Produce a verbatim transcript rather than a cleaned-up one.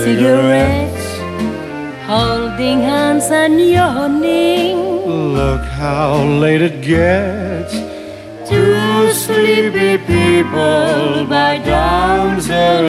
cigarettes, holding hands and yawning. Look how late it gets. Two sleepy people by down there.